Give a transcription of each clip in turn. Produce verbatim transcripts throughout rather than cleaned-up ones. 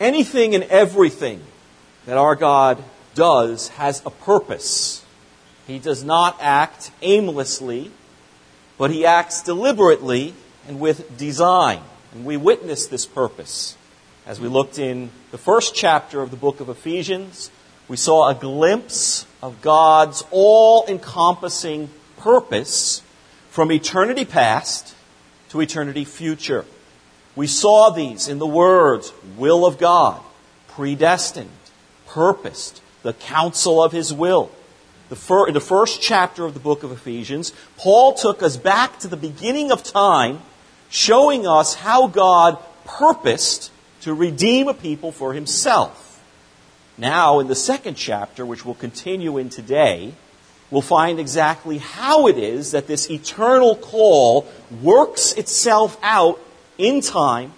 Anything and everything that our God does has a purpose. He does not act aimlessly, but he acts deliberately and with design. And we witness this purpose. As we looked in the first chapter of the book of Ephesians, we saw a glimpse of God's all-encompassing purpose from eternity past to eternity future. We saw these in the words, will of God, predestined, purposed, the counsel of his will. The fir- in the first chapter of the book of Ephesians, Paul took us back to the beginning of time, showing us how God purposed to redeem a people for himself. Now, in the second chapter, which we'll continue in today, we'll find exactly how it is that this eternal call works itself out in time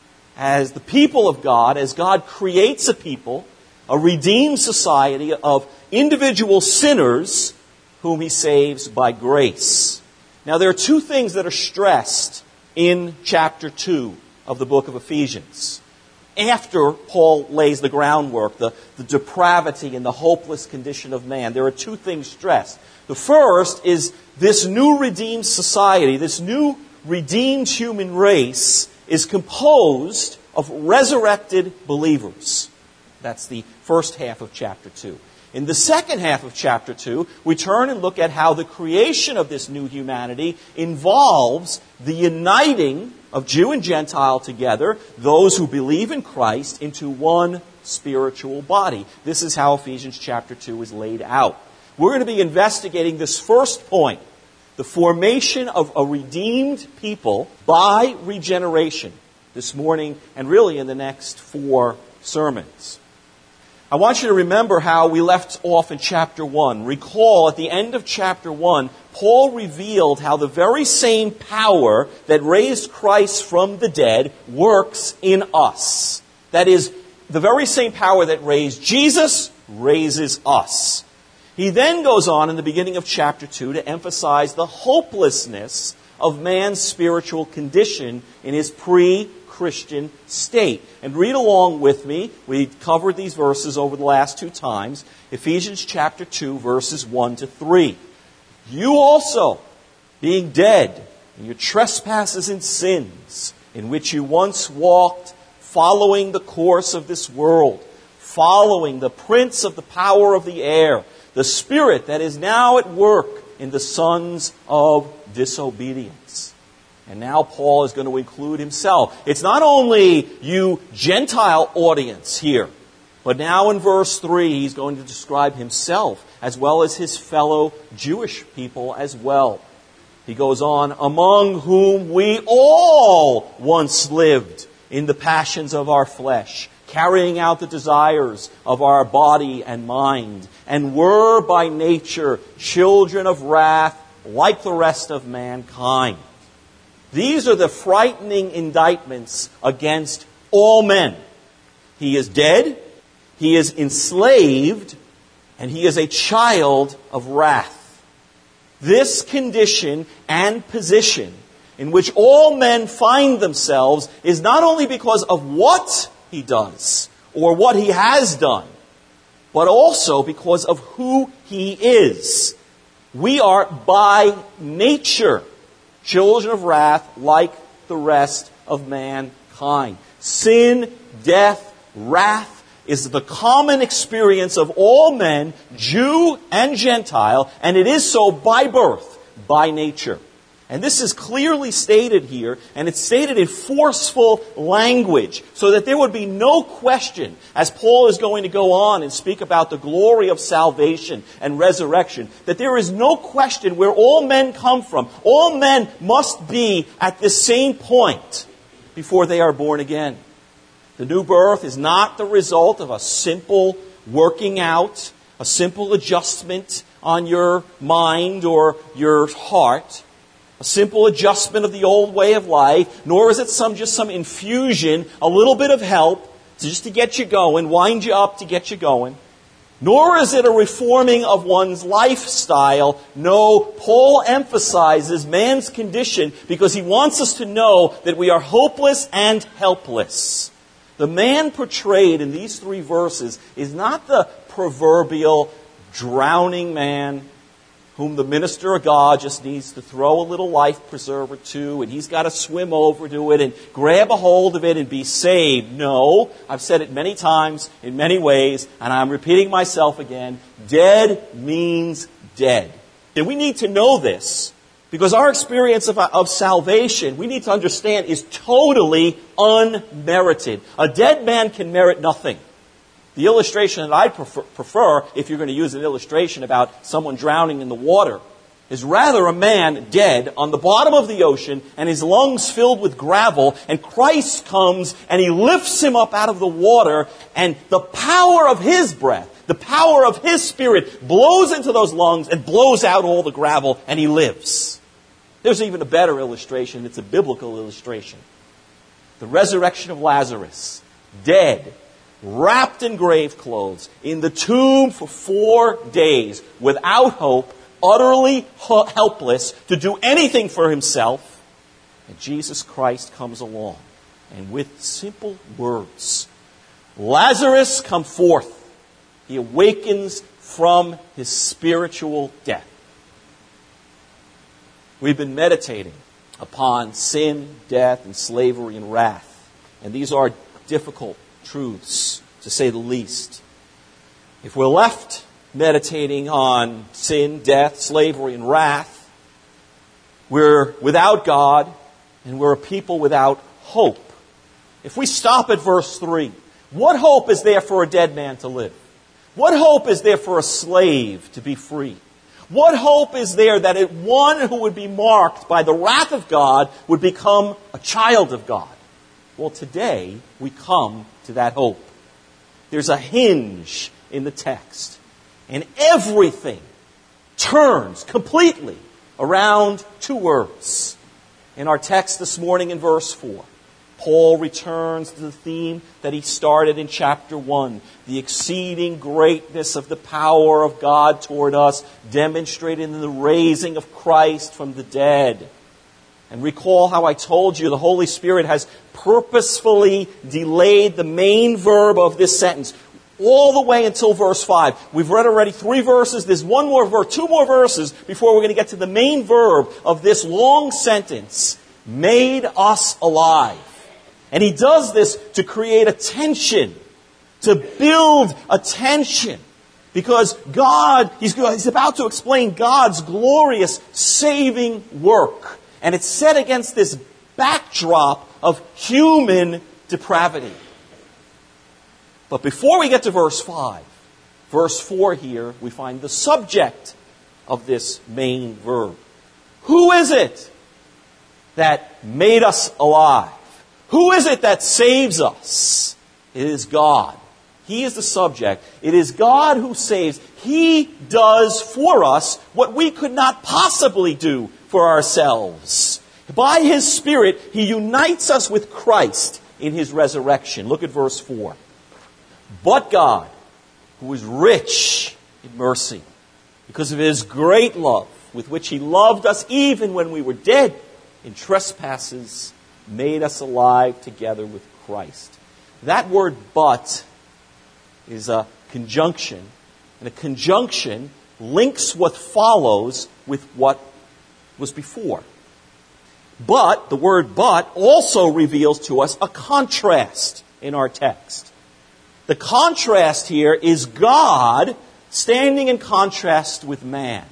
as the people of God, as God creates a people, a redeemed society of individual sinners whom he saves by grace. Now, there are two things that are stressed in chapter two of the book of Ephesians. After Paul lays the groundwork, the, the depravity and the hopeless condition of man, there are two things stressed. The first is this new redeemed society, this new redeemed human race is composed of resurrected believers. That's the first half of chapter two. In the second half of chapter two, we turn and look at how the creation of this new humanity involves the uniting of Jew and Gentile together, those who believe in Christ, into one spiritual body. This is how Ephesians chapter two is laid out. We're going to be investigating this first point, the formation of a redeemed people by regeneration, this morning and really in the next four sermons. I want you to remember how we left off in chapter one. Recall, at the end of chapter one, Paul revealed how the very same power that raised Christ from the dead works in us. That is, the very same power that raised Jesus raises us. He then goes on in the beginning of chapter two to emphasize the hopelessness of man's spiritual condition in his pre-Christian state. And read along with me. We covered these verses over the last two times. Ephesians chapter two, verses one to three. You also, being dead in your trespasses and sins, in which you once walked, following the course of this world, following the prince of the power of the air, the spirit that is now at work in the sons of disobedience. And now Paul is going to include himself. It's not only you Gentile audience here, but now in verse three he's going to describe himself as well as his fellow Jewish people as well. He goes on, among whom we all once lived in the passions of our flesh, carrying out the desires of our body and mind, and were by nature children of wrath like the rest of mankind. These are the frightening indictments against all men. He is dead, he is enslaved, and he is a child of wrath. This condition and position in which all men find themselves is not only because of what he does or what he has done, but also because of who he is. We are by nature children of wrath like the rest of mankind. Sin, death, wrath is the common experience of all men, Jew and Gentile, and it is so by birth, by nature. And this is clearly stated here, and it's stated in forceful language, so that there would be no question, as Paul is going to go on and speak about the glory of salvation and resurrection, that there is no question where all men come from. All men must be at the same point before they are born again. The new birth is not the result of a simple working out, a simple adjustment on your mind or your heart, a simple adjustment of the old way of life, nor is it some just some infusion, a little bit of help just to get you going, wind you up to get you going. Nor is it a reforming of one's lifestyle. No, Paul emphasizes man's condition because he wants us to know that we are hopeless and helpless. The man portrayed in these three verses is not the proverbial drowning man whom the minister of God just needs to throw a little life preserver to, and he's got to swim over to it and grab a hold of it and be saved. No, I've said it many times in many ways, and I'm repeating myself again. Dead means dead. And we need to know this, because our experience of, of salvation, we need to understand, is totally unmerited. A dead man can merit nothing. The illustration that I prefer, prefer, if you're going to use an illustration about someone drowning in the water, is rather a man dead on the bottom of the ocean and his lungs filled with gravel, and Christ comes and he lifts him up out of the water, and the power of his breath, the power of his Spirit blows into those lungs and blows out all the gravel, and he lives. There's even a better illustration. It's a biblical illustration. The resurrection of Lazarus, dead, wrapped in grave clothes, in the tomb for four days, without hope, utterly helpless to do anything for himself. And Jesus Christ comes along, and with simple words, Lazarus, come forth. He awakens from his spiritual death. We've been meditating upon sin, death, and slavery and wrath. And these are difficult truths, to say the least. If we're left meditating on sin, death, slavery, and wrath, we're without God, and we're a people without hope. If we stop at verse three, what hope is there for a dead man to live? What hope is there for a slave to be free? What hope is there that it, one who would be marked by the wrath of God would become a child of God? Well, today we come to that hope. There's a hinge in the text, and everything turns completely around two words. In our text this morning in verse four, Paul returns to the theme that he started in chapter one, the exceeding greatness of the power of God toward us, demonstrated in the raising of Christ from the dead. And recall how I told you the Holy Spirit has purposefully delayed the main verb of this sentence all the way until verse five. We've read already three verses. There's one more verse, two more verses before we're going to get to the main verb of this long sentence, made us alive. And he does this to create a tension, to build a tension. Because God, he's, he's about to explain God's glorious saving work. And it's set against this backdrop of human depravity. But before we get to verse five, verse four here, we find the subject of this main verb. Who is it that made us alive? Who is it that saves us? It is God. He is the subject. It is God who saves. He does for us what we could not possibly do for ourselves. By His Spirit, He unites us with Christ in His resurrection. Look at verse four. But God, who is rich in mercy, because of His great love with which He loved us even when we were dead in trespasses, made us alive together with Christ. That word but is a conjunction, and a conjunction links what follows with what was before. But, the word but also reveals to us a contrast in our text. The contrast here is God standing in contrast with man.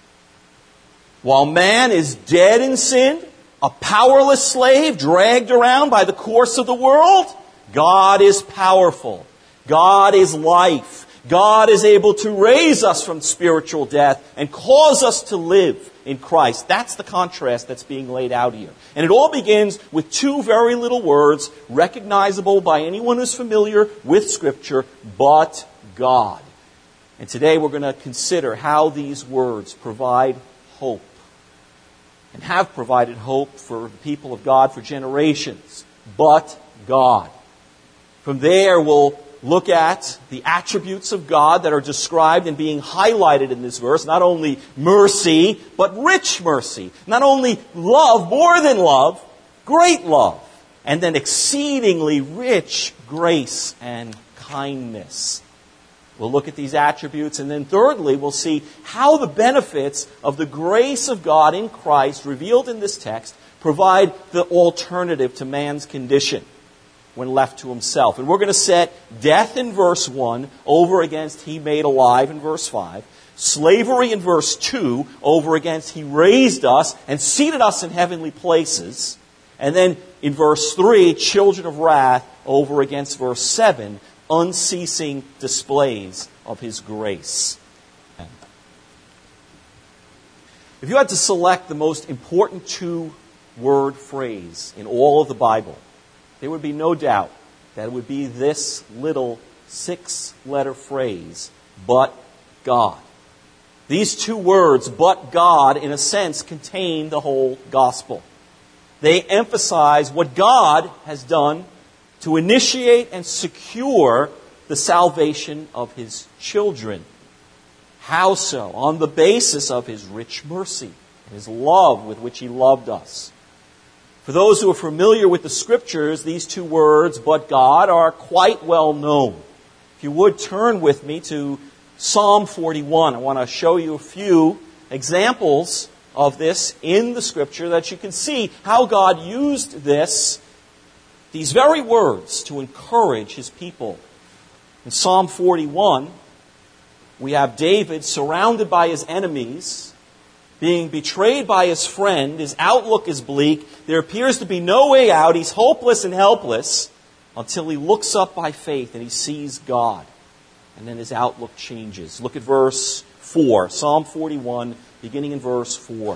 While man is dead in sin, a powerless slave dragged around by the course of the world, God is powerful. God is life. God is able to raise us from spiritual death and cause us to live in Christ. That's the contrast that's being laid out here. And it all begins with two very little words, recognizable by anyone who's familiar with Scripture, but God. And today we're going to consider how these words provide hope, and have provided hope for the people of God for generations. But God. From there, we'll look at the attributes of God that are described and being highlighted in this verse. Not only mercy, but rich mercy. Not only love, more than love, great love. And then exceedingly rich grace and kindness. We'll look at these attributes, and then thirdly, we'll see how the benefits of the grace of God in Christ revealed in this text provide the alternative to man's condition when left to himself. And we're going to set death in verse one over against he made alive in verse five, slavery in verse two over against he raised us and seated us in heavenly places, and then in verse three, children of wrath over against verse seven, unceasing displays of his grace. If you had to select the most important two-word phrase in all of the Bible, there would be no doubt that it would be this little six-letter phrase, but God. These two words, but God, in a sense, contain the whole gospel. They emphasize what God has done to initiate and secure the salvation of his children. How so? On the basis of his rich mercy and his love with which he loved us. For those who are familiar with the Scriptures, these two words, but God, are quite well known. If you would turn with me to Psalm forty-one. I want to show you a few examples of this in the Scripture that you can see how God used this These very words to encourage his people. In Psalm forty-one, we have David surrounded by his enemies, being betrayed by his friend. His outlook is bleak. There appears to be no way out. He's hopeless and helpless until he looks up by faith and he sees God. And then his outlook changes. Look at verse four. Psalm forty-one, beginning in verse four.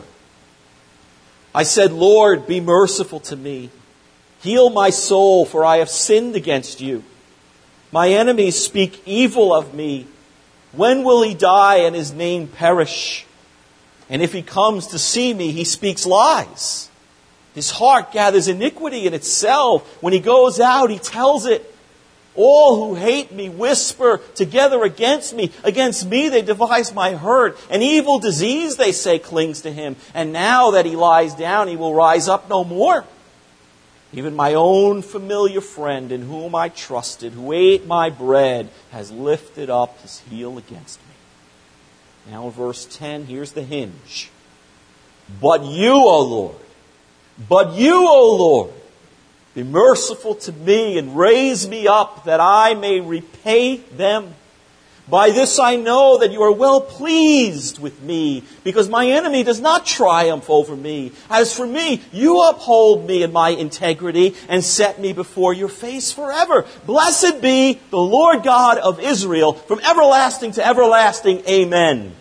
I said, Lord, be merciful to me. Heal my soul, for I have sinned against you. My enemies speak evil of me. When will he die and his name perish? And if he comes to see me, he speaks lies. His heart gathers iniquity in itself. When he goes out, he tells it. All who hate me whisper together against me. Against me they devise my hurt. An evil disease, they say, clings to him. And now that he lies down, he will rise up no more. Even my own familiar friend in whom I trusted, who ate my bread, has lifted up his heel against me. Now in verse ten, here's the hinge. But you, O Lord, but you, O Lord, be merciful to me and raise me up that I may repay them. By this I know that you are well pleased with me, because my enemy does not triumph over me. As for me, you uphold me in my integrity and set me before your face forever. Blessed be the Lord God of Israel, from everlasting to everlasting. Amen.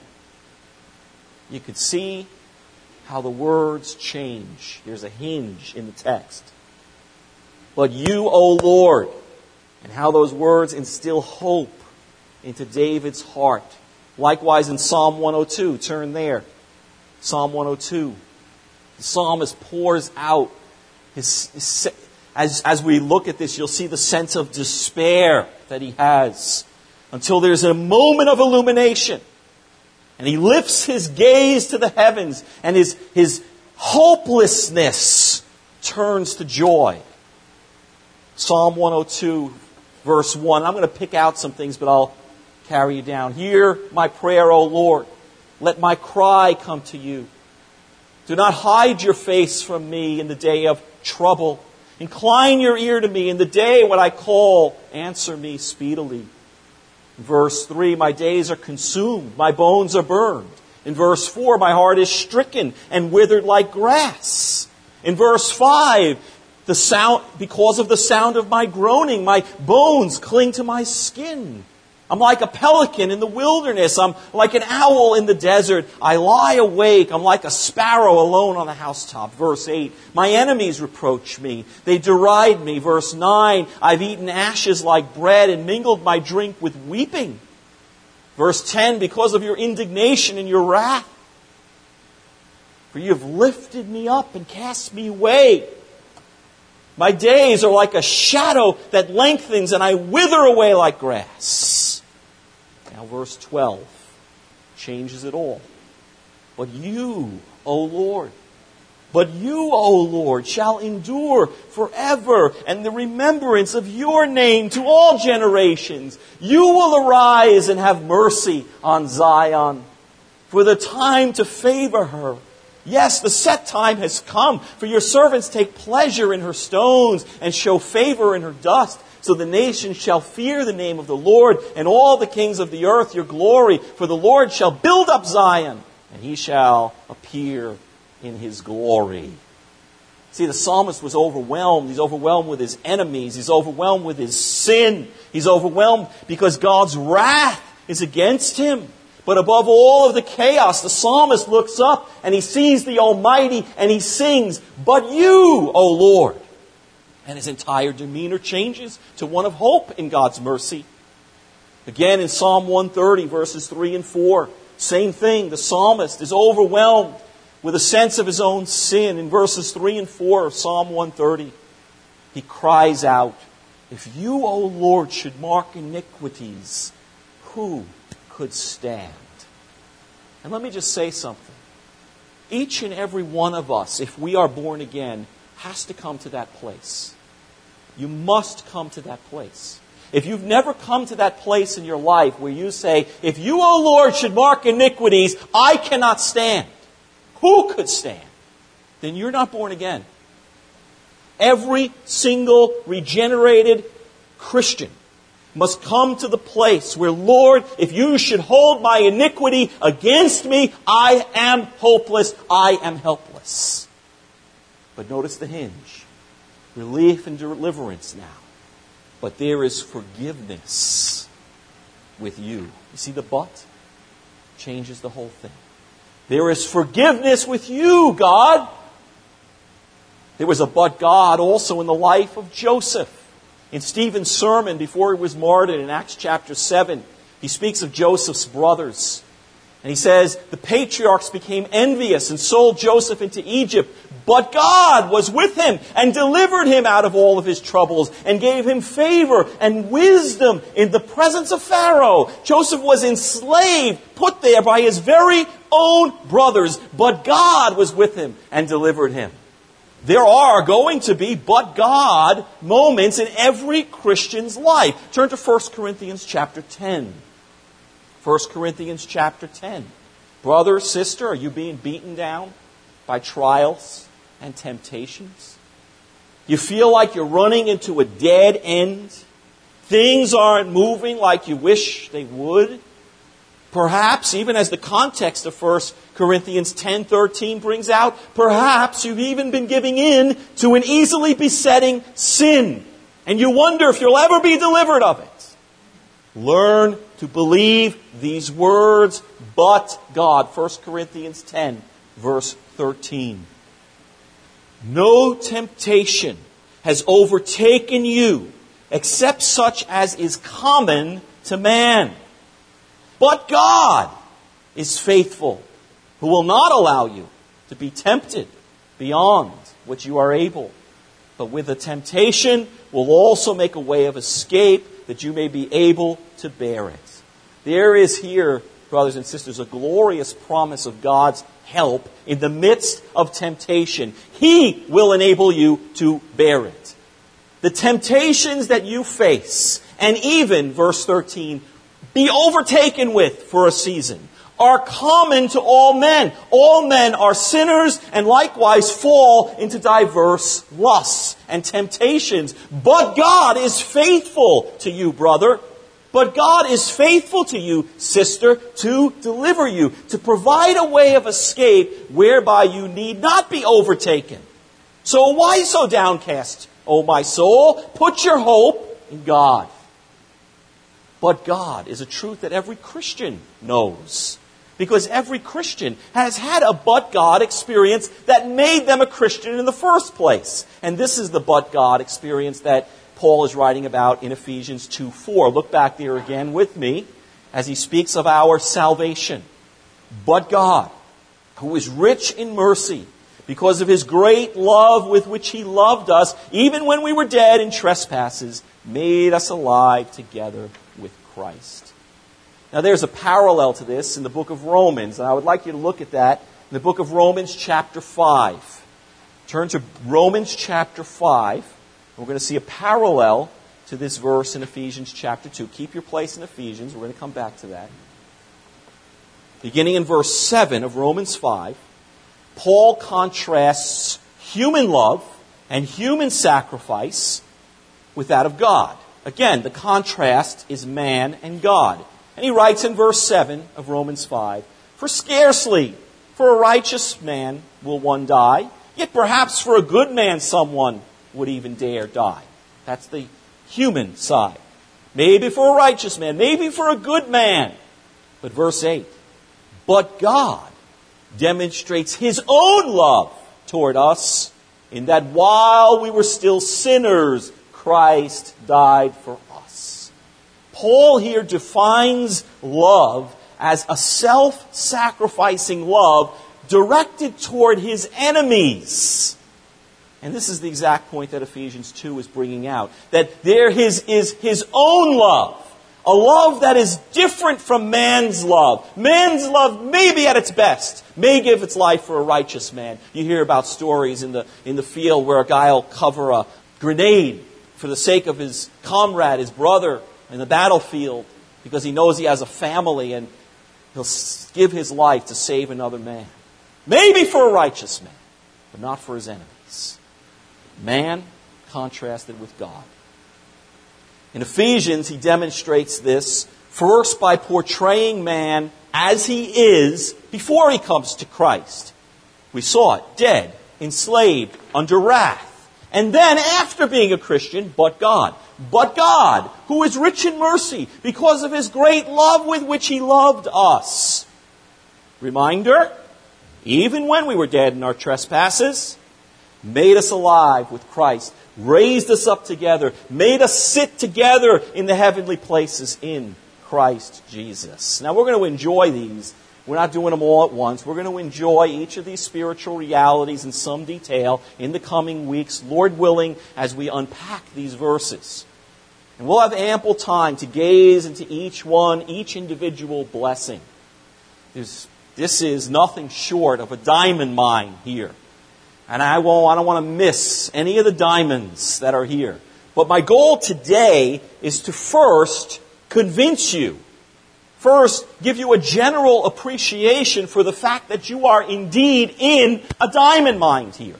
You could see how the words change. There's a hinge in the text. But you, O Lord, and how those words instill hope into David's heart. Likewise in Psalm one oh two, turn there. Psalm one oh two. The psalmist pours out his, his as, as we look at this, you'll see the sense of despair that he has until there's a moment of illumination. And he lifts his gaze to the heavens and his, his hopelessness turns to joy. Psalm one oh two, verse one. I'm going to pick out some things, but I'll carry you down. Hear my prayer, O Lord. Let my cry come to you. Do not hide your face from me in the day of trouble. Incline your ear to me in the day when I call. Answer me speedily. In verse three, my days are consumed. My bones are burned. In verse four, my heart is stricken and withered like grass. In verse five, the sound, because of the sound of my groaning, my bones cling to my skin. I'm like a pelican in the wilderness. I'm like an owl in the desert. I lie awake. I'm like a sparrow alone on the housetop. Verse eight, my enemies reproach me. They deride me. Verse nine, I've eaten ashes like bread and mingled my drink with weeping. Verse ten, because of your indignation and your wrath. For you have lifted me up and cast me away. My days are like a shadow that lengthens, and I wither away like grass. Now verse twelve changes it all. But you, O Lord, But you, O Lord, shall endure forever, and the remembrance of your name to all generations. You will arise and have mercy on Zion, for the time to favor her. Yes, the set time has come, for your servants take pleasure in her stones and show favor in her dust. So the nations shall fear the name of the Lord, and all the kings of the earth your glory. For the Lord shall build up Zion, and he shall appear in his glory. See, the psalmist was overwhelmed. He's overwhelmed with his enemies. He's overwhelmed with his sin. He's overwhelmed because God's wrath is against him. But above all of the chaos, the psalmist looks up and he sees the Almighty and he sings, "But you, O Lord." And his entire demeanor changes to one of hope in God's mercy. Again, in Psalm one thirty, verses three and four, same thing. The psalmist is overwhelmed with a sense of his own sin. In verses three and four of Psalm one thirty, he cries out, "If you, O Lord, should mark iniquities, who could stand?" And let me just say something. Each and every one of us, if we are born again, has to come to that place. You must come to that place. If you've never come to that place in your life where you say, "If you, O Lord, should mark iniquities, I cannot stand," who could stand? Then you're not born again. Every single regenerated Christian must come to the place where, "Lord, if you should hold my iniquity against me, I am hopeless, I am helpless." But notice the hinge. Relief and deliverance now. But there is forgiveness with you. You see the but? Changes the whole thing. There is forgiveness with you, God. There was a but God also in the life of Joseph. In Stephen's sermon before he was martyred in Acts chapter seven, he speaks of Joseph's brothers. And he says, "The patriarchs became envious and sold Joseph into Egypt. But God was with him and delivered him out of all of his troubles and gave him favor and wisdom in the presence of Pharaoh." Joseph was enslaved, put there by his very own brothers. But God was with him and delivered him. There are going to be but God moments in every Christian's life. Turn to First Corinthians chapter ten. First Corinthians chapter ten. Brother, sister, are you being beaten down by trials and temptations? You feel like you're running into a dead end? Things aren't moving like you wish they would? Perhaps, even as the context of First Corinthians ten thirteen brings out, perhaps you've even been giving in to an easily besetting sin, and you wonder if you'll ever be delivered of it. Learn to believe these words, but God. First Corinthians ten, verse thirteen. "No temptation has overtaken you except such as is common to man. But God is faithful, who will not allow you to be tempted beyond what you are able, but with the temptation will also make a way of escape that you may be able to bear it." There is here, brothers and sisters, a glorious promise of God's help in the midst of temptation. He will enable you to bear it. The temptations that you face, and even, verse thirteen, be overtaken with for a season, are common to all men. All men are sinners and likewise fall into diverse lusts and temptations. But God is faithful to you, brother. But God is faithful to you, sister, to deliver you, to provide a way of escape whereby you need not be overtaken. So why so downcast, O my soul? Put your hope in God. But God is a truth that every Christian knows. Because every Christian has had a but God experience that made them a Christian in the first place. And this is the but God experience that Paul is writing about in Ephesians two four. Look back there again with me as he speaks of our salvation. But God, who is rich in mercy, because of his great love with which he loved us, even when we were dead in trespasses, made us alive together with Christ. Now there's a parallel to this in the book of Romans, and I would like you to look at that in the book of Romans chapter five. Turn to Romans chapter five. We're going to see a parallel to this verse in Ephesians chapter two. Keep your place in Ephesians. We're going to come back to that. Beginning in verse seven of Romans five, Paul contrasts human love and human sacrifice with that of God. Again, the contrast is man and God. And he writes in verse seven of Romans five, "For scarcely for a righteous man will one die, yet perhaps for a good man someone would even dare die." That's the human side. Maybe for a righteous man, maybe for a good man. But verse eight, "But God demonstrates His own love toward us, in that while we were still sinners, Christ died for us." Paul here defines love as a self-sacrificing love directed toward his enemies. And this is the exact point that Ephesians two is bringing out. That there his, is his own love. A love that is different from man's love. Man's love may be at its best. May give its life for a righteous man. You hear about stories in the, in the field where a guy will cover a grenade for the sake of his comrade, his brother, in the battlefield, because he knows he has a family and he'll give his life to save another man. Maybe for a righteous man, but not for his enemies. Man contrasted with God. In Ephesians, he demonstrates this first by portraying man as he is before he comes to Christ. We saw it, dead, enslaved, under wrath. And then after being a Christian, but God. But God, who is rich in mercy because of His great love with which He loved us. Reminder, even when we were dead in our trespasses, made us alive with Christ, raised us up together, made us sit together in the heavenly places in Christ Jesus. Now we're going to enjoy these. We're not doing them all at once. We're going to enjoy each of these spiritual realities in some detail in the coming weeks, Lord willing, as we unpack these verses. And we'll have ample time to gaze into each one, each individual blessing. There's, this is nothing short of a diamond mine here. And I won't, I don't want to miss any of the diamonds that are here. But my goal today is to first convince you. First, give you a general appreciation for the fact that you are indeed in a diamond mine here.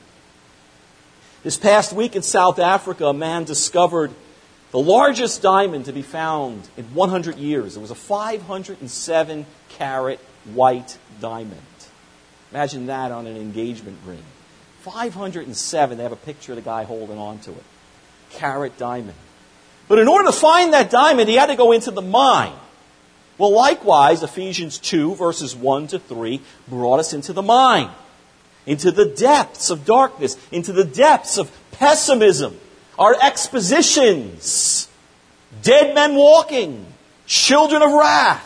This past week in South Africa, a man discovered the largest diamond to be found in one hundred years. It was a five hundred seven carat white diamond. Imagine that on an engagement ring. five hundred seven, they have a picture of the guy holding on to it. Carat diamond. But in order to find that diamond, he had to go into the mine. Well, likewise, Ephesians two, verses one to three, brought us into the mine. Into the depths of darkness. Into the depths of pessimism. Our expositions. Dead men walking. Children of wrath.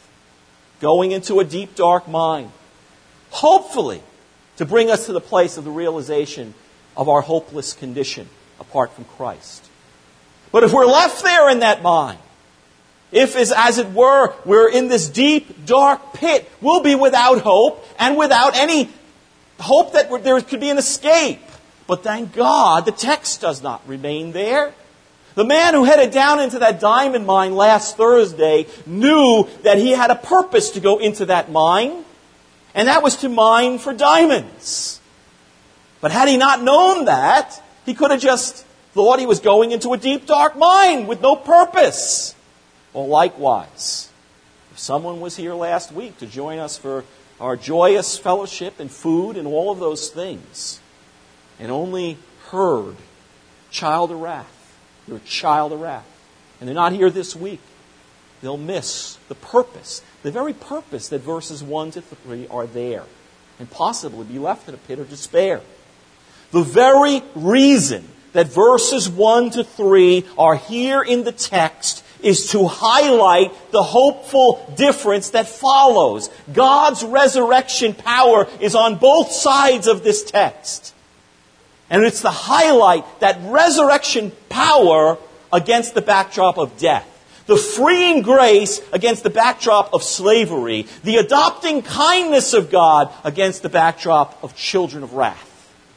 Going into a deep, dark mine. Hopefully, to bring us to the place of the realization of our hopeless condition apart from Christ. But if we're left there in that mine, if, as, as it were, we're in this deep, dark pit, we'll be without hope and without any hope that there could be an escape. But thank God, the text does not remain there. The man who headed down into that diamond mine last Thursday knew that he had a purpose to go into that mine, and that was to mine for diamonds. But had he not known that, he could have just thought he was going into a deep, dark mine with no purpose. Well, likewise, if someone was here last week to join us for our joyous fellowship and food and all of those things, and only heard child of wrath, you're a child of wrath, and they're not here this week, they'll miss the purpose, the very purpose that verses one to three are there, and possibly be left in a pit of despair. The very reason that verses one to three are here in the text is to highlight the hopeful difference that follows. God's resurrection power is on both sides of this text. And it's to highlight that resurrection power against the backdrop of death. The freeing grace against the backdrop of slavery. The adopting kindness of God against the backdrop of children of wrath.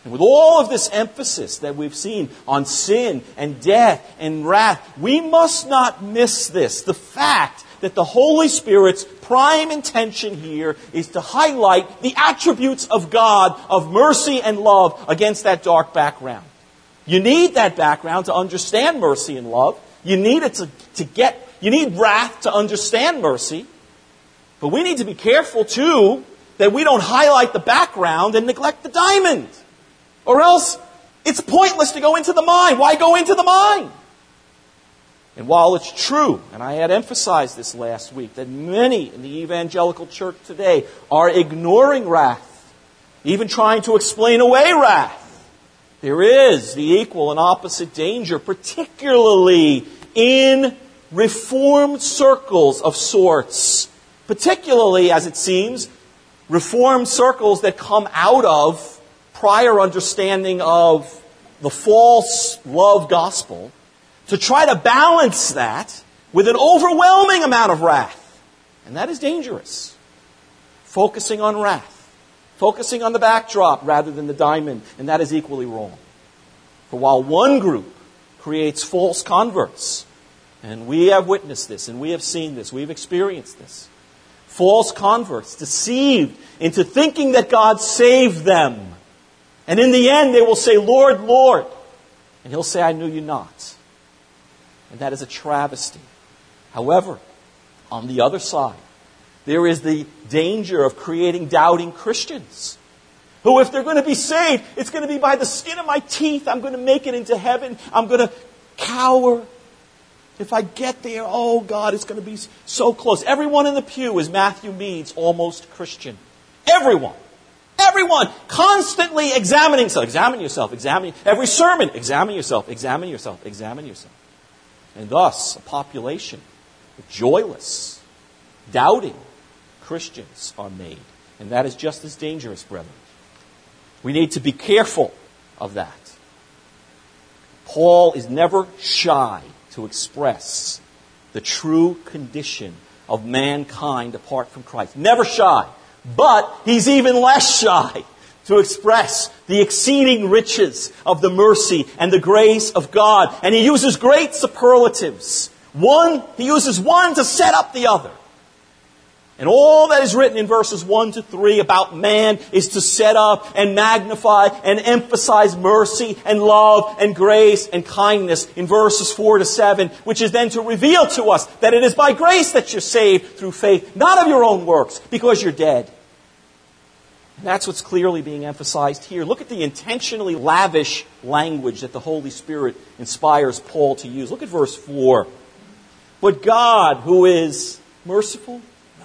And with all of this emphasis that we've seen on sin and death and wrath, we must not miss this. The fact that the Holy Spirit's prime intention here is to highlight the attributes of God of mercy and love against that dark background. You need that background to understand mercy and love. You need it to, to get, you need wrath to understand mercy. But we need to be careful too that we don't highlight the background and neglect the diamond. Or else it's pointless to go into the mine. Why go into the mine? And while it's true, and I had emphasized this last week, that many in the evangelical church today are ignoring wrath, even trying to explain away wrath, there is the equal and opposite danger, particularly in reformed circles of sorts, particularly, as it seems, reformed circles that come out of prior understanding of the false love gospel, to try to balance that with an overwhelming amount of wrath. And that is dangerous. Focusing on wrath. Focusing on the backdrop rather than the diamond. And that is equally wrong. For while one group creates false converts, and we have witnessed this, and we have seen this, we've experienced this, false converts deceived into thinking that God saved them. And in the end they will say, Lord, Lord. And He'll say, I knew you not. And that is a travesty. However, on the other side, there is the danger of creating doubting Christians who, if they're going to be saved, it's going to be by the skin of my teeth. I'm going to make it into heaven. I'm going to cower. If I get there, oh God, it's going to be so close. Everyone in the pew is Matthew Mead's almost Christian. Everyone. Everyone constantly examining yourself. Examine yourself. Examine every sermon. Examine yourself. Examine yourself. Examine yourself. And thus, a population of joyless, doubting Christians are made. And that is just as dangerous, brethren. We need to be careful of that. Paul is never shy to express the true condition of mankind apart from Christ. Never shy. But he's even less shy to express the exceeding riches of the mercy and the grace of God. And he uses great superlatives. One, he uses one to set up the other. And all that is written in verses one to three about man is to set up and magnify and emphasize mercy and love and grace and kindness in verses four to seven, which is then to reveal to us that it is by grace that you're saved through faith, not of your own works, because you're dead. And that's what's clearly being emphasized here. Look at the intentionally lavish language that the Holy Spirit inspires Paul to use. Look at verse four. But God, who is merciful, no,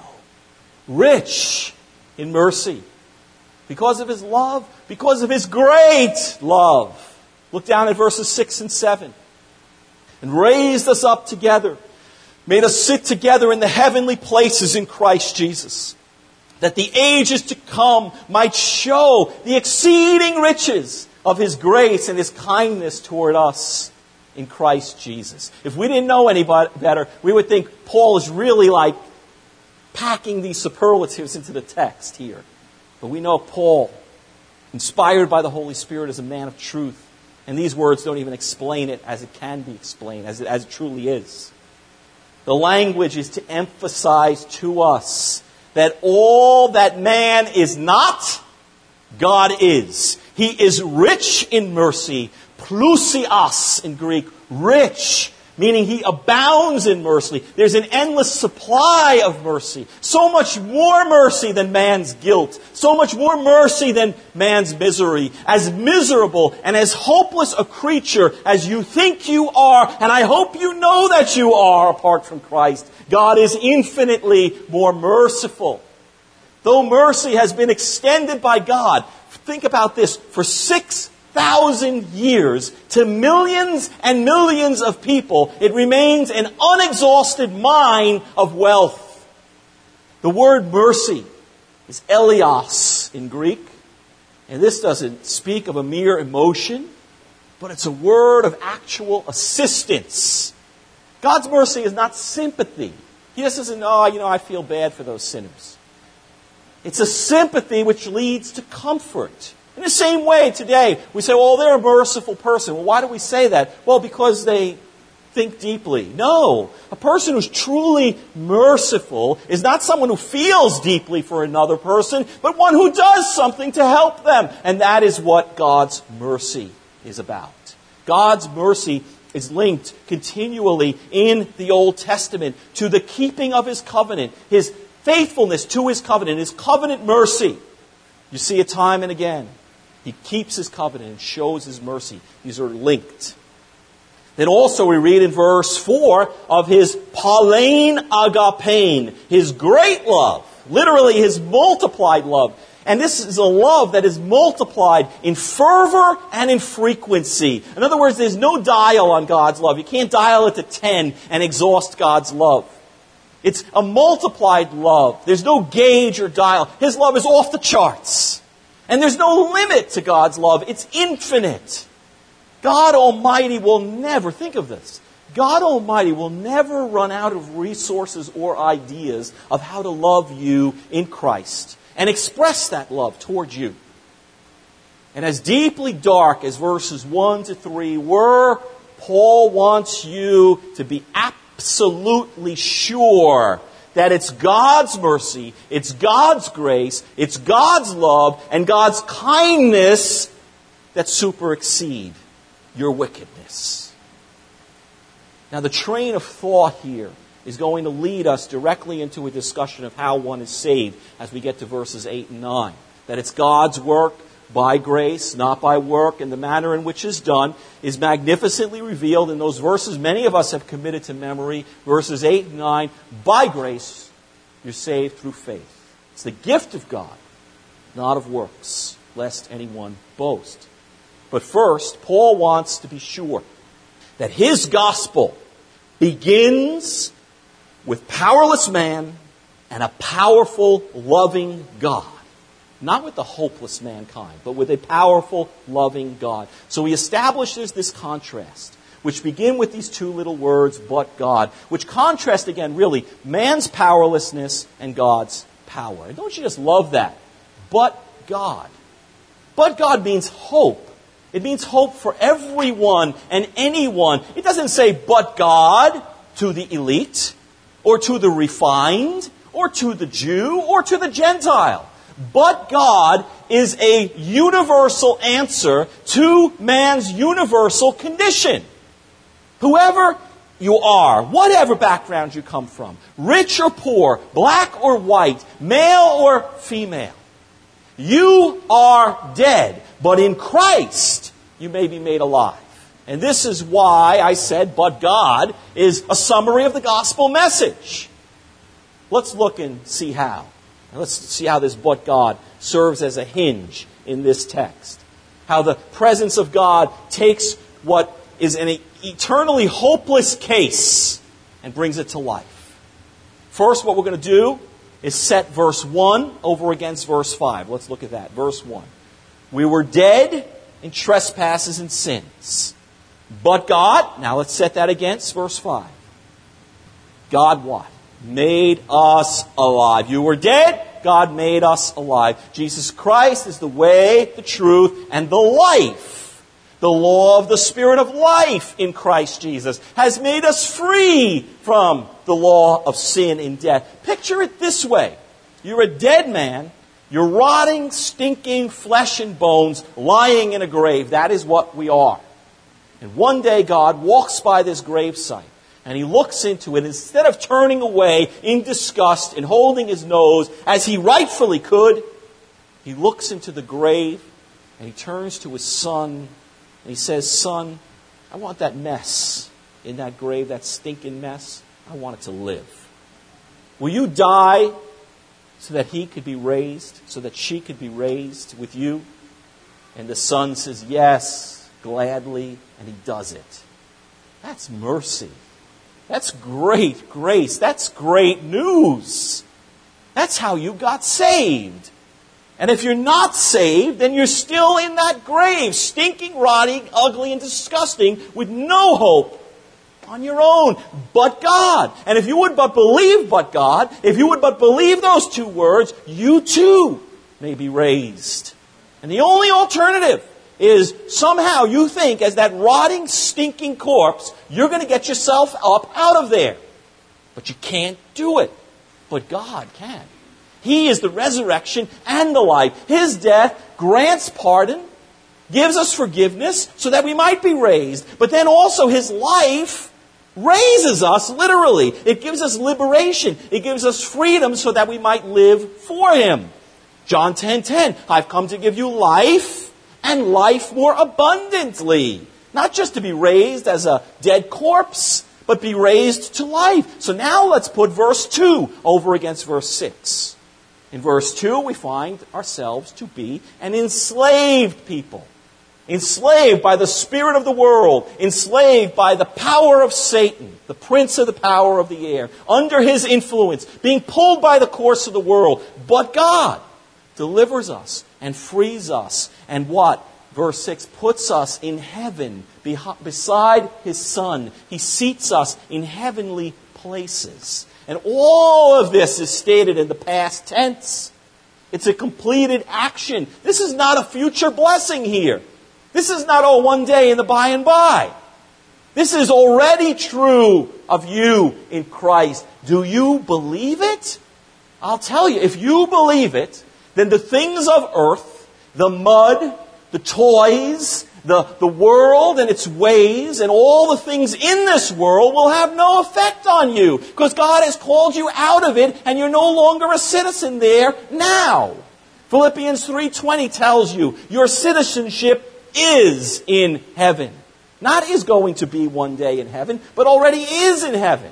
rich in mercy, because of His love, because of His great love. Look down at verses six and seven. And raised us up together, made us sit together in the heavenly places in Christ Jesus, that the ages to come might show the exceeding riches of His grace and His kindness toward us in Christ Jesus. If we didn't know any better, we would think Paul is really like packing these superlatives into the text here. But we know Paul, inspired by the Holy Spirit, is a man of truth. And these words don't even explain it as it can be explained, as it, as it truly is. The language is to emphasize to us that all that man is not, God is. He is rich in mercy, plusios in Greek, rich, meaning He abounds in mercy. There's an endless supply of mercy. So much more mercy than man's guilt. So much more mercy than man's misery. As miserable and as hopeless a creature as you think you are, and I hope you know that you are apart from Christ, God is infinitely more merciful. Though mercy has been extended by God, think about this, for six thousand years to millions and millions of people, it remains an unexhausted mine of wealth. The word mercy is elios in Greek, and this doesn't speak of a mere emotion, but it's a word of actual assistance. God's mercy is not sympathy. He just doesn't, oh, you know, I feel bad for those sinners. It's a sympathy which leads to comfort. In the same way today, we say, well, they're a merciful person. Well, why do we say that? Well, because they think deeply. No. A person who's truly merciful is not someone who feels deeply for another person, but one who does something to help them. And that is what God's mercy is about. God's mercy is linked continually in the Old Testament to the keeping of His covenant, His faithfulness to His covenant, His covenant mercy. You see it time and again. He keeps His covenant and shows His mercy. These are linked. Then also we read in verse four of His Pauline agapein, His great love, literally His multiplied love. And this is a love that is multiplied in fervor and in frequency. In other words, there's no dial on God's love. You can't dial it to ten and exhaust God's love. It's a multiplied love. There's no gauge or dial. His love is off the charts. And there's no limit to God's love. It's infinite. God Almighty will never, think of this, God Almighty will never run out of resources or ideas of how to love you in Christ and express that love towards you. And as deeply dark as verses one to three were, Paul wants you to be absolutely sure that it's God's mercy, it's God's grace, it's God's love, and God's kindness that superexcede your wickedness. Now, the train of thought here is going to lead us directly into a discussion of how one is saved as we get to verses eight and nine. That it's God's work by grace, not by work, and the manner in which it is done is magnificently revealed in those verses many of us have committed to memory. Verses eight and nine, by grace, you're saved through faith. It's the gift of God, not of works, lest anyone boast. But first, Paul wants to be sure that his gospel begins with powerless man and a powerful, loving God. Not with the hopeless mankind, but with a powerful, loving God. So he establishes this contrast, which begin with these two little words, but God, which contrast, again, really, man's powerlessness and God's power. And don't you just love that? But God. But God means hope. It means hope for everyone and anyone. It doesn't say, but God, to the elite, or to the refined, or to the Jew, or to the Gentile. But God is a universal answer to man's universal condition. Whoever you are, whatever background you come from, rich or poor, black or white, male or female, you are dead, but in Christ you may be made alive. And this is why I said, but God is a summary of the gospel message. Let's look and see how. Let's see how this but God serves as a hinge in this text. How the presence of God takes what is an eternally hopeless case and brings it to life. First, what we're going to do is set verse one over against verse five. Let's look at that. Verse one. We were dead in trespasses and sins. But God, now let's set that against verse five. God what? Made us alive. You were dead, God made us alive. Jesus Christ is the way, the truth, and the life. The law of the Spirit of life in Christ Jesus has made us free from the law of sin and death. Picture it this way. You're a dead man. You're rotting, stinking flesh and bones lying in a grave. That is what we are. And one day God walks by this gravesite. And he looks into it. Instead of turning away in disgust and holding his nose, as he rightfully could, he looks into the grave and he turns to his son and he says, son, I want that mess in that grave, that stinking mess. I want it to live. Will you die so that he could be raised, so that she could be raised with you? And the son says, yes, gladly, and he does it. That's mercy. That's great grace. That's great news. That's how you got saved. And if you're not saved, then you're still in that grave, stinking, rotting, ugly, and disgusting, with no hope on your own, but God. And if you would but believe but God, if you would but believe those two words, you too may be raised And the only alternative is somehow you think as that rotting, stinking corpse, you're going to get yourself up out of there. But you can't do it. But God can. He is the resurrection and the life. His death grants pardon, gives us forgiveness so that we might be raised. But then also His life raises us literally. It gives us liberation. It gives us freedom so that we might live for Him. John ten ten, I've come to give you life and life more abundantly. Not just to be raised as a dead corpse, but be raised to life. So now let's put verse two over against verse six. In verse two, we find ourselves to be an enslaved people. Enslaved by the spirit of the world. Enslaved by the power of Satan, the prince of the power of the air. Under his influence, being pulled by the course of the world. But God delivers us and frees us. And what? Verse six, puts us in heaven beside His Son. He seats us in heavenly places. And all of this is stated in the past tense. It's a completed action. This is not a future blessing here. This is not, oh, one day in the by and by. This is already true of you in Christ. Do you believe it? I'll tell you, if you believe it, then the things of earth, the mud, the toys, the, the world and its ways, and all the things in this world will have no effect on you. Because God has called you out of it, and you're no longer a citizen there now. Philippians three twenty tells you your citizenship is in heaven. Not is going to be one day in heaven, but already is in heaven.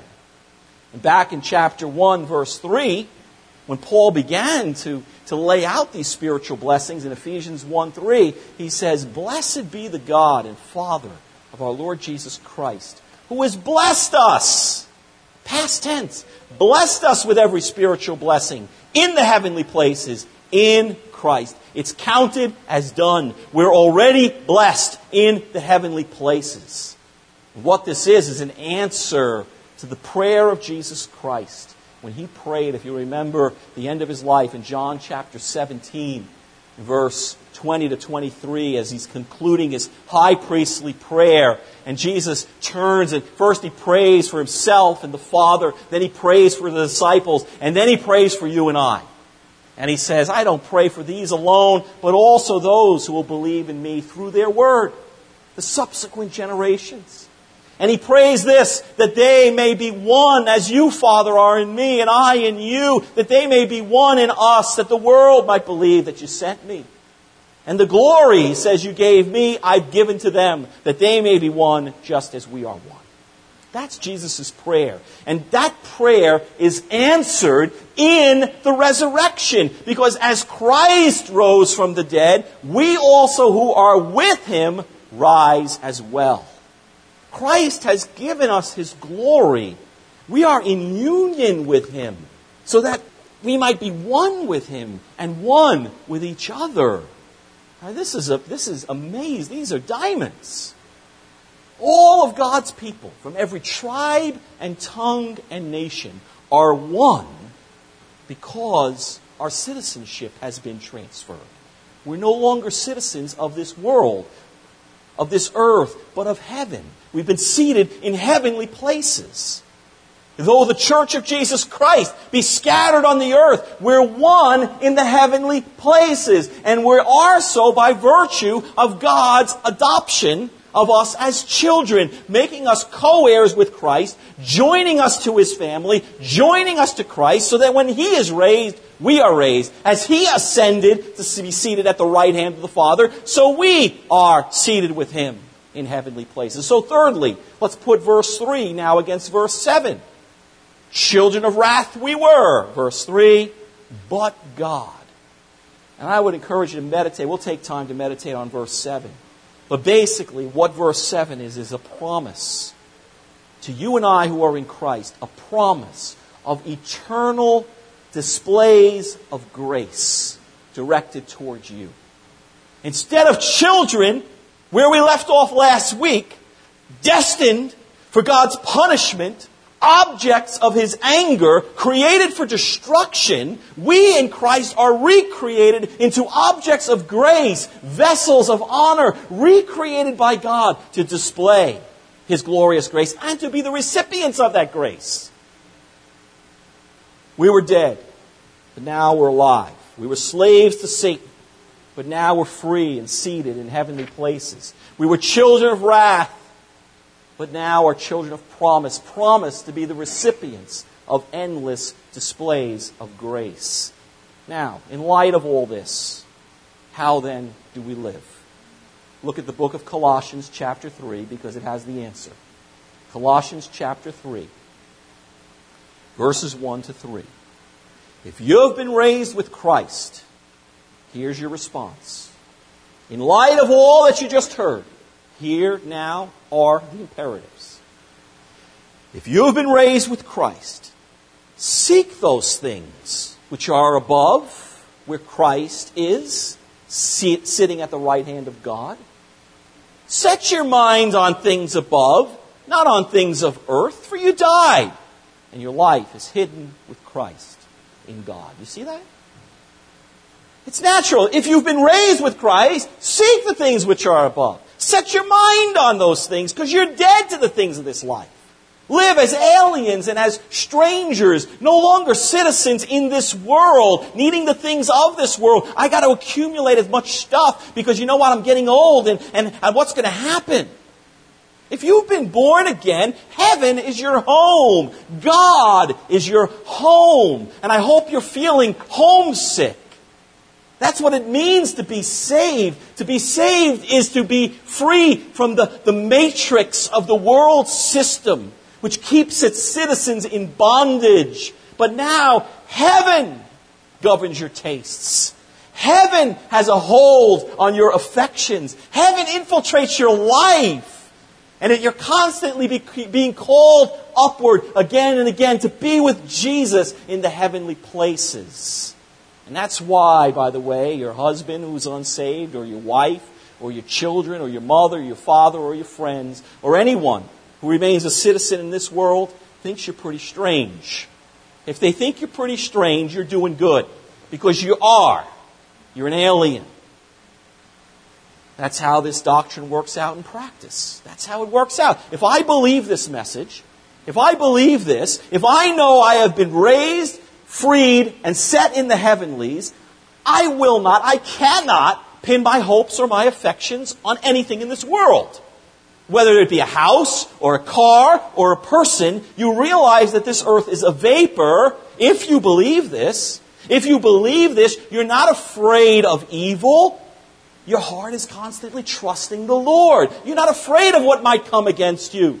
And back in chapter one, verse three, when Paul began to, to lay out these spiritual blessings in Ephesians one three, he says, "Blessed be the God and Father of our Lord Jesus Christ, who has blessed us," past tense, blessed us with every spiritual blessing in the heavenly places in Christ. It's counted as done. We're already blessed in the heavenly places. And what this is, is an answer to the prayer of Jesus Christ. When He prayed, if you remember the end of His life in John chapter seventeen, verse twenty to twenty-three, as He's concluding His high priestly prayer. And Jesus turns and first He prays for Himself and the Father. Then He prays for the disciples. And then He prays for you and I. And He says, I don't pray for these alone, but also those who will believe in Me through their word. The subsequent generations. And He prays this, that they may be one as You, Father, are in Me and I in You, that they may be one in us, that the world might believe that You sent Me. And the glory, He says, You gave Me, I've given to them, that they may be one just as we are one. That's Jesus' prayer. And that prayer is answered in the resurrection. Because as Christ rose from the dead, we also who are with Him rise as well. Christ has given us His glory. We are in union with Him so that we might be one with Him and one with each other. Now, this is a, this is amazing. These are diamonds. All of God's people from every tribe and tongue and nation are one because our citizenship has been transferred. We're no longer citizens of this world, of this earth, but of heaven. We've been seated in heavenly places. Though the church of Jesus Christ be scattered on the earth, we're one in the heavenly places. And we are so by virtue of God's adoption of us as children, making us co-heirs with Christ, joining us to His family, joining us to Christ, so that when He is raised, we are raised. As He ascended to be seated at the right hand of the Father, so we are seated with Him in heavenly places. So thirdly, let's put verse three now against verse seven. Children of wrath we were. Verse three, but God. And I would encourage you to meditate. We'll take time to meditate on verse seven. But basically, what verse seven is, is a promise to you and I who are in Christ, a promise of eternal displays of grace directed towards you. Instead of children, where we left off last week, destined for God's punishment, objects of his anger, created for destruction, we in Christ are recreated into objects of grace, vessels of honor, recreated by God to display his glorious grace and to be the recipients of that grace. We were dead, but now we're alive. We were slaves to Satan, but now we're free and seated in heavenly places. We were children of wrath, but now are children of promise, promised to be the recipients of endless displays of grace. Now, in light of all this, how then do we live? Look at the book of Colossians chapter three, because it has the answer. Colossians chapter three, verses one to three. If you have been raised with Christ, here's your response. In light of all that you just heard, here now are the imperatives. If you have been raised with Christ, seek those things which are above, where Christ is, sitting at the right hand of God. Set your mind on things above, not on things of earth, for you died, and your life is hidden with Christ in God. You see that? It's natural. If you've been raised with Christ, seek the things which are above. Set your mind on those things, because you're dead to the things of this life. Live as aliens and as strangers, no longer citizens in this world, needing the things of this world. I got to accumulate as much stuff because you know what? I'm getting old, and, and, and what's going to happen? If you've been born again, heaven is your home. God is your home. And I hope you're feeling homesick. That's what it means to be saved. To be saved is to be free from the, the matrix of the world system, which keeps its citizens in bondage. But now, heaven governs your tastes. Heaven has a hold on your affections. Heaven infiltrates your life. And you're constantly be, being called upward again and again to be with Jesus in the heavenly places. And that's why, by the way, your husband who's unsaved, or your wife, or your children, or your mother, your father, or your friends, or anyone who remains a citizen in this world thinks you're pretty strange. If they think you're pretty strange, you're doing good. Because you are. You're an alien. That's how this doctrine works out in practice. That's how it works out. If I believe this message, if I believe this, if I know I have been raised, freed, and set in the heavenlies, I will not, I cannot pin my hopes or my affections on anything in this world. Whether it be a house, or a car, or a person, you realize that this earth is a vapor. If you believe this, if you believe this, you're not afraid of evil. Your heart is constantly trusting the Lord. You're not afraid of what might come against you.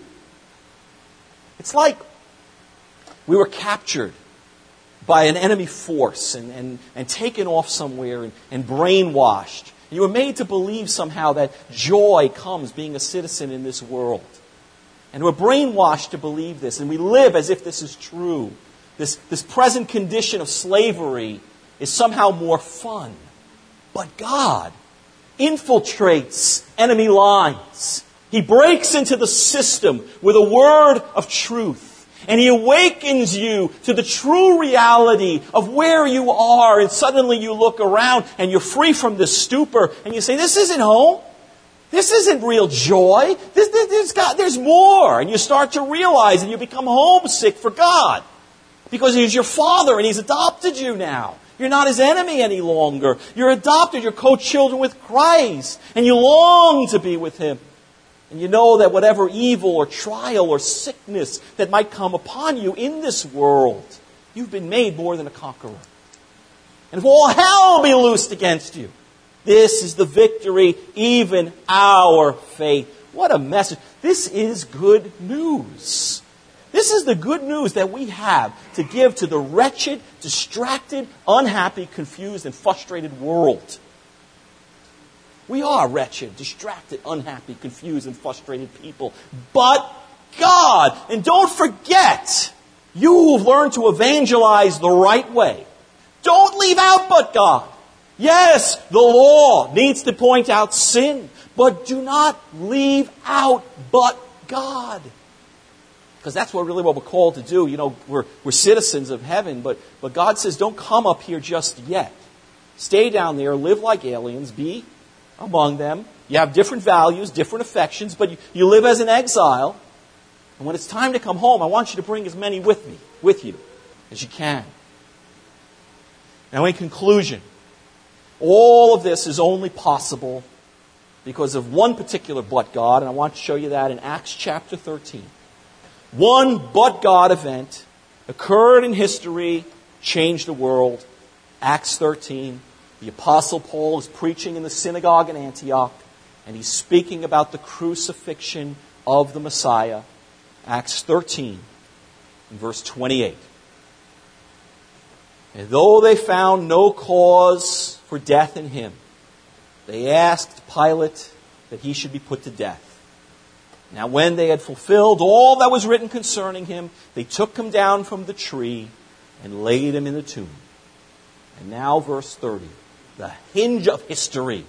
It's like we were captured by an enemy force and, and, and taken off somewhere and, and brainwashed. You were made to believe somehow that joy comes being a citizen in this world. And we're brainwashed to believe this, and we live as if this is true. This, this present condition of slavery is somehow more fun. But God infiltrates enemy lines. He breaks into the system with a word of truth. And He awakens you to the true reality of where you are. And suddenly you look around and you're free from this stupor. And you say, this isn't home. This isn't real joy. This, this, there's, God, there's more. And you start to realize and you become homesick for God. Because He's your Father and He's adopted you now. You're not His enemy any longer. You're adopted. You're co-children with Christ. And you long to be with Him. And you know that whatever evil or trial or sickness that might come upon you in this world, you've been made more than a conqueror. And if all hell be loosed against you, this is the victory, even our faith. What a message. This is good news. This is the good news that we have to give to the wretched, distracted, unhappy, confused, and frustrated world. We are wretched, distracted, unhappy, confused, and frustrated people. But God, and don't forget, you've learned to evangelize the right way. Don't leave out but God. Yes, the law needs to point out sin, but do not leave out but God. Because that's what really what we're called to do. You know, we're, we're citizens of heaven, but, but God says, don't come up here just yet. Stay down there, live like aliens, be among them. You have different values, different affections, but you, you live as an exile. And when it's time to come home, I want you to bring as many with me, with you, as you can. Now, in conclusion, all of this is only possible because of one particular but God, and I want to show you that in Acts chapter thirteen. One but God event occurred in history, changed the world. Acts thirteen. The Apostle Paul is preaching in the synagogue in Antioch, and he's speaking about the crucifixion of the Messiah. Acts thirteen, in verse twenty-eight. And though they found no cause for death in him, they asked Pilate that he should be put to death. Now when they had fulfilled all that was written concerning him, they took him down from the tree and laid him in the tomb. And now verse thirty, the hinge of history.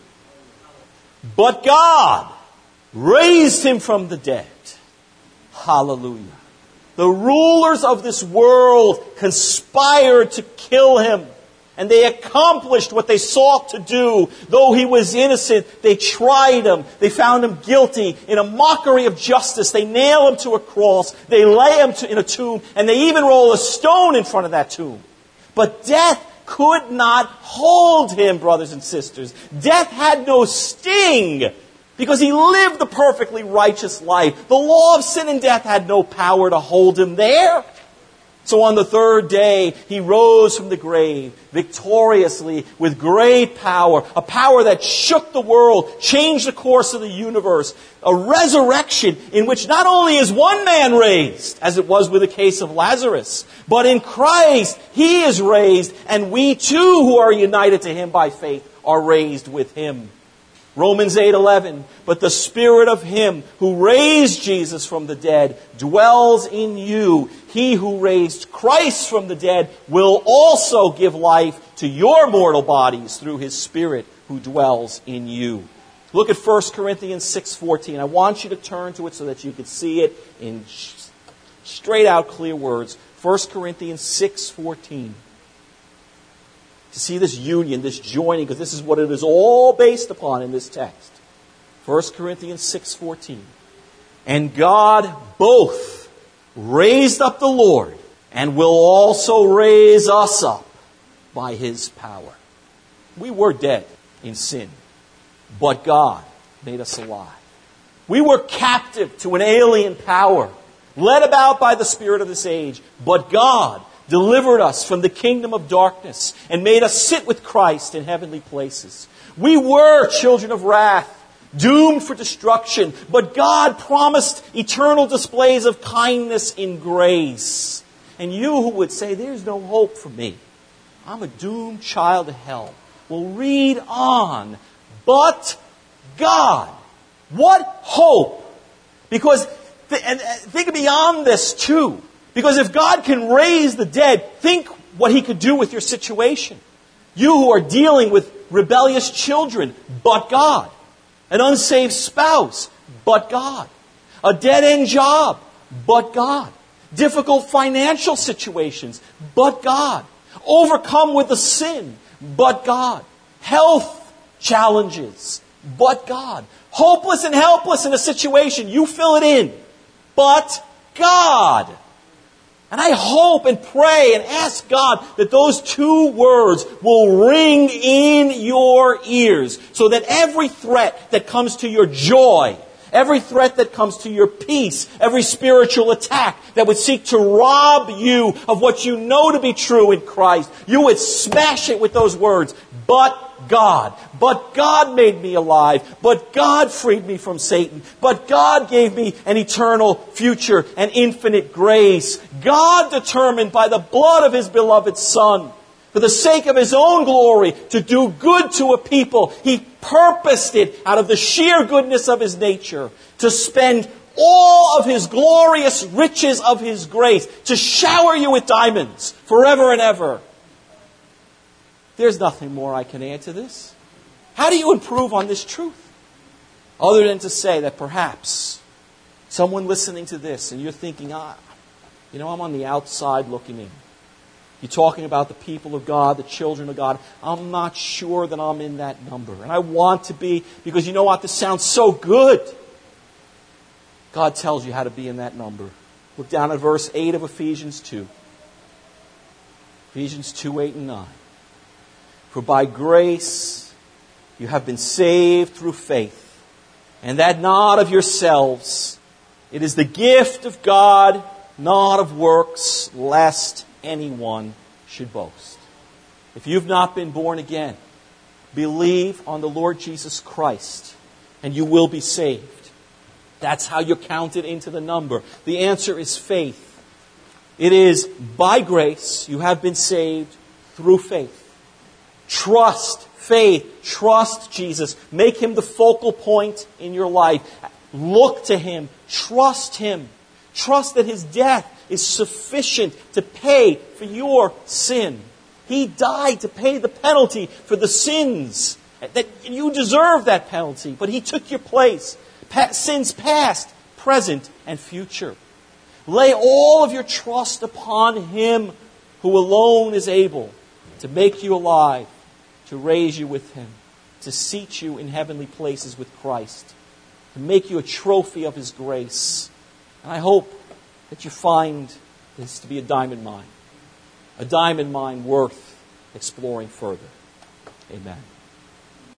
But God raised him from the dead. Hallelujah. The rulers of this world conspired to kill him. And they accomplished what they sought to do. Though he was innocent, they tried him. They found him guilty. In a mockery of justice, they nail him to a cross. They lay him to, in a tomb. And they even roll a stone in front of that tomb. But death could not hold him, brothers and sisters. Death had no sting because he lived the perfectly righteous life. The law of sin and death had no power to hold him there. So on the third day, he rose from the grave victoriously with great power, a power that shook the world, changed the course of the universe, a resurrection in which not only is one man raised, as it was with the case of Lazarus, but in Christ he is raised, and we too who are united to him by faith are raised with him. Romans eight eleven, but the Spirit of him who raised Jesus from the dead dwells in you. He who raised Christ from the dead will also give life to your mortal bodies through his Spirit who dwells in you. Look at First Corinthians six fourteen. I want you to turn to it so that you can see it in straight out clear words. First Corinthians six fourteen. To see this union, this joining, because this is what it is all based upon in this text. First Corinthians six fourteen. And God both raised up the Lord and will also raise us up by his power. We were dead in sin, but God made us alive. We were captive to an alien power, led about by the spirit of this age, but God delivered us from the kingdom of darkness and made us sit with Christ in heavenly places. We were children of wrath, doomed for destruction, but God promised eternal displays of kindness in grace. And you who would say, there's no hope for me, I'm a doomed child of hell, well, read on. But God, what hope? Because, th- and think beyond this too. Because if God can raise the dead, think what he could do with your situation. You who are dealing with rebellious children, but God. An unsaved spouse, but God. A dead-end job, but God. Difficult financial situations, but God. Overcome with the sin, but God. Health challenges, but God. Hopeless and helpless in a situation, you fill it in, but God. And I hope and pray and ask God that those two words will ring in your ears so that every threat that comes to your joy, every threat that comes to your peace, every spiritual attack that would seek to rob you of what you know to be true in Christ, you would smash it with those words, but God. But God made me alive. But God freed me from Satan. But God gave me an eternal future and infinite grace. God determined by the blood of his beloved Son, for the sake of his own glory, to do good to a people. He purposed it out of the sheer goodness of his nature to spend all of his glorious riches of his grace, to shower you with diamonds forever and ever. There's nothing more I can add to this. How do you improve on this truth? Other than to say that perhaps Someone listening to this and you're thinking, ah, you know, I'm on the outside looking in. You're talking about the people of God, the children of God. I'm not sure that I'm in that number. And I want to be, because you know what? This sounds so good. God tells you how to be in that number. Look down at verse eight of Ephesians two. Ephesians two, eight and nine. For by grace you have been saved through faith, and that not of yourselves. It is the gift of God, not of works, lest anyone should boast. If you've not been born again, believe on the Lord Jesus Christ, and you will be saved. That's how you're counted into the number. The answer is faith. It is by grace you have been saved through faith. Trust, faith, trust Jesus. Make Him the focal point in your life. Look to Him. Trust Him. Trust that His death is sufficient to pay for your sin. He died to pay the penalty for the sins. That you deserve that penalty, but He took your place. Pa- sins past, present, and future. Lay all of your trust upon Him who alone is able to make you alive, to raise you with Him, to seat you in heavenly places with Christ, to make you a trophy of His grace. And I hope that you find this to be a diamond mine, a diamond mine worth exploring further. Amen.